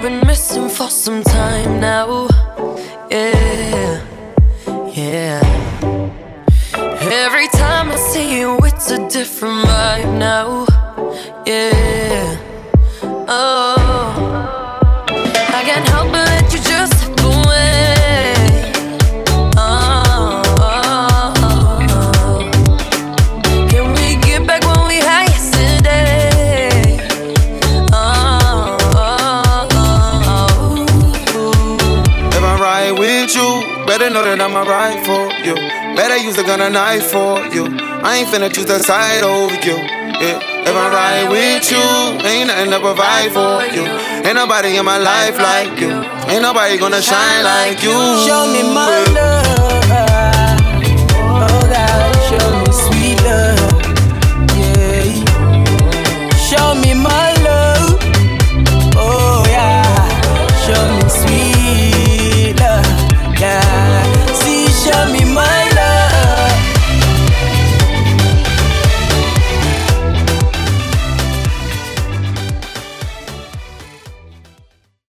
been missing for some time now. Yeah, yeah. Every time I see you, it's a different vibe now. Yeah, oh, I can't help but let you just slip away. Oh, oh, oh. Can we get back when we had yesterday? Oh, oh, oh, oh. If I ride with you, better know that I'ma ride for you. Better use a gun or knife for you. I ain't finna choose the side over you. Yeah. If I ride with you, ain't nothing to provide for you. Ain't nobody in my life like you. Ain't nobody gonna shine like you.